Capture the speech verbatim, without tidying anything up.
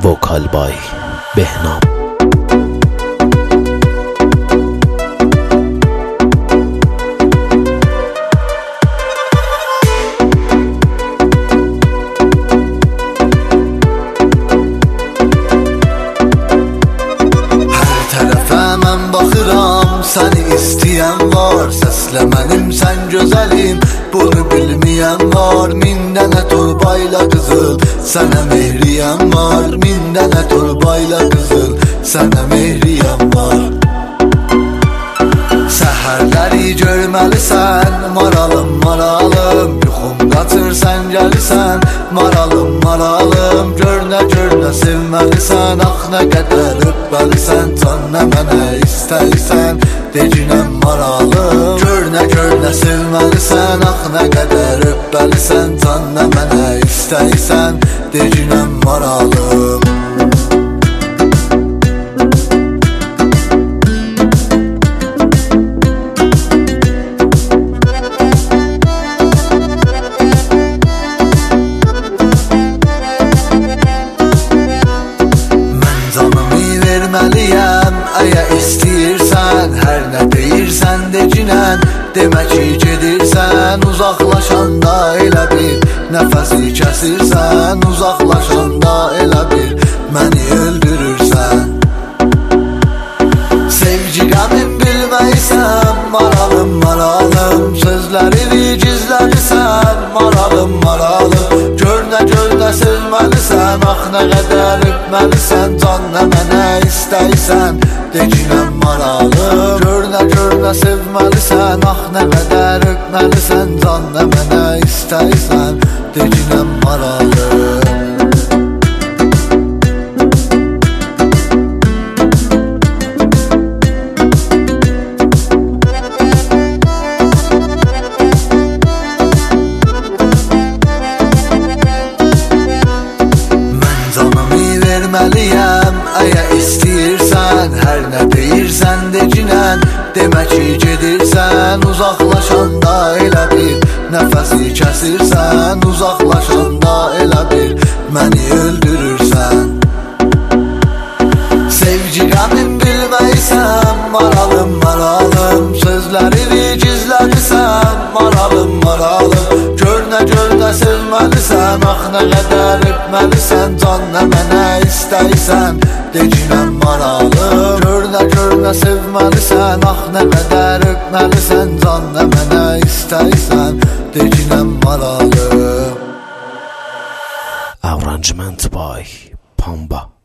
Vocal by Behnam. Baxıram, səni istəyən var, səslə mənim sən gözəlim, bunu bilməyən var. Min dənə torbayla qızıl, sənə mehriyəm var. Min dənə torbayla qızıl, sənə mehriyəm var. Səhərləri görməlisən, maralım, maralım, yuxum qaçır sən gəlirsən, maralım, maralım. Görünə, görünə sevməlisən, ax nə qədər öpməlisən, can nə mənə istəyirsən, decinəm maralım. Görünə, görünə sevməlisən, ax nə qədər öpməlisən, can nə mənə istəyirsən, decinəm maralım. Verməliyəm, əgər istəyirsən, hər nə deyirsən decinən, demək ki gedirsən. Uzaqlaşanda elə bir nəfəsi kəsirsən, uzaqlaşanda elə bir məni öldürürsən. Sevgi qəmin bilməysən, maralım, maralım, sözlərini gizlədirsən, maralım, maralım. Görünə, görünə sevməlisən, ax nə qədər öpməlisən, can nə mənə istəyirsən, decinəm maralım. Görünə, görünə sevməlisən, ax nə qədər öpməlisən, can nə mənə istəyirsən, decinəm maralım. Verməliyəm, əgər istəyirsən, hər nə deyirsən decinən, demək ki gedirsən. Uzaqlaşanda elə bir nəfəsi kəsirsən, uzaqlaşanda elə bir məni öldürürsən. Sevgi qəmin bilməysən, maralım, maralım, sözlərini gizlədirsən, maralım, maralım. Görünə, görünə sevməlisən, ax nə qədər öpməlisən, can nə mənə istəyirsən, decinəm maralım. Görünə, görünə sevməlisən, ax nə qədər öpməlisən, can nə mənə istəyirsən, decinəm maralım. Arrangement by Pamba.